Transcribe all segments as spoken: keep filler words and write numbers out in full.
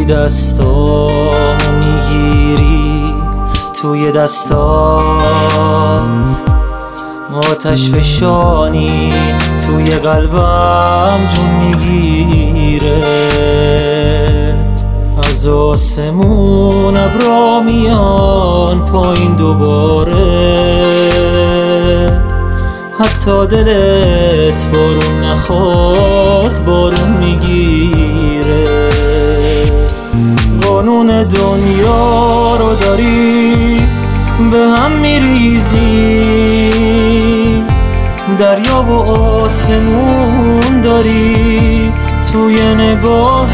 دستامو میگیری توی دستات، آتش فشانی توی قلبم جون میگیره. از آسمون ابرا میان پایین دوباره، حتی دلت بارون نخواد بارون میگیره. قانون دنیا رو داری به هم میریزی، دریا و آسمون داری توی نگاهت،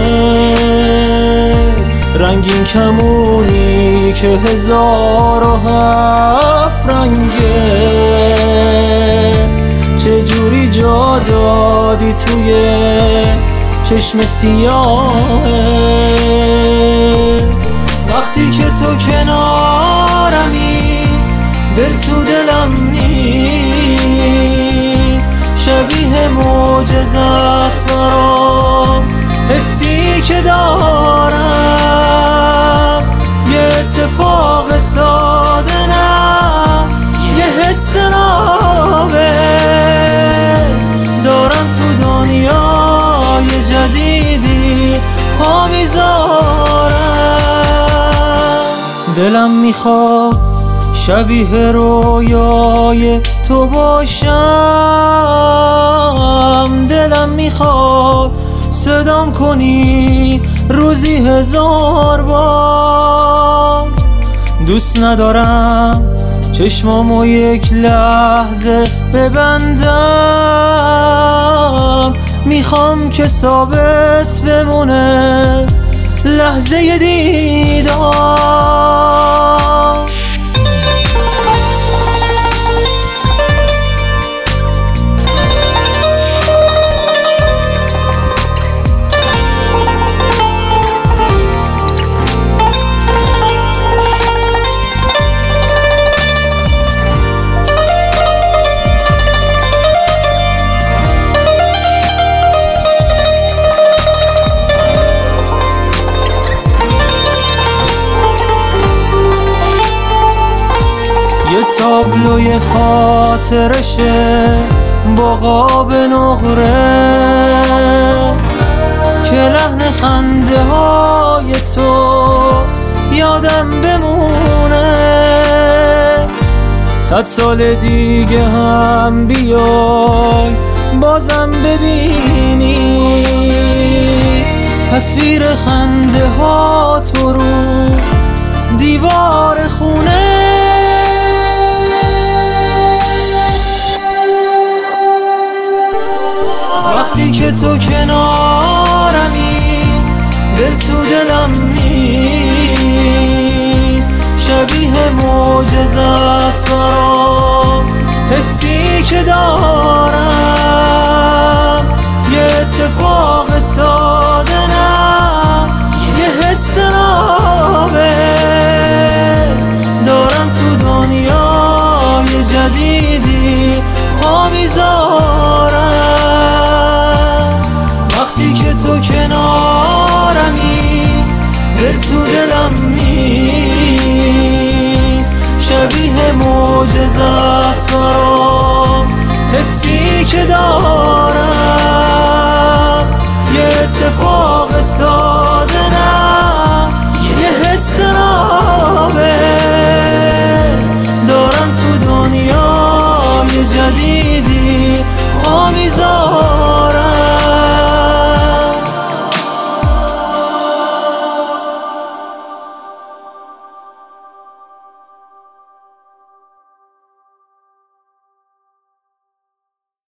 رنگین کمونی که هزار و هفت رنگه. چجوری جا دادی توی چشم سیاهت، وقتی که تو کنارمی دل تو دلم نیست. شبیه معجزه است برام حسی که دارم، یه اتفاق ساده نه یه حس نابه. دارم تو دنیای جدیدی پا میذارم. دلم میخواد شبیه رویای تو باشم، دلم میخواد صدام کنی روزی هزار بار. دوست ندارم چشمامو یک لحظه ببندم، میخوام که ثابت بمونه لحظه دیدار. تابلوی خاطرشه با قاب نقره، که لحن خنده های تو یادم بمونه. صد سال دیگه هم بیای بازم ببینی تصویر خنده ها تو رو دیوار خونه. وقتی که تو کنارمی دل تو دلم نیست. شبیه معجزه است برام حسی که دارم، یه اتفاق ساده نه یه حس نابه. دارم تو دنیای جدیدی پا میذارم. وقتی که تو کنارمی دل تو دلم نیست. شبیه معجزه است برام حسی که دارم، یه اتفاق ساده نه یه حس نابه. دارم تو دنیای جدیدی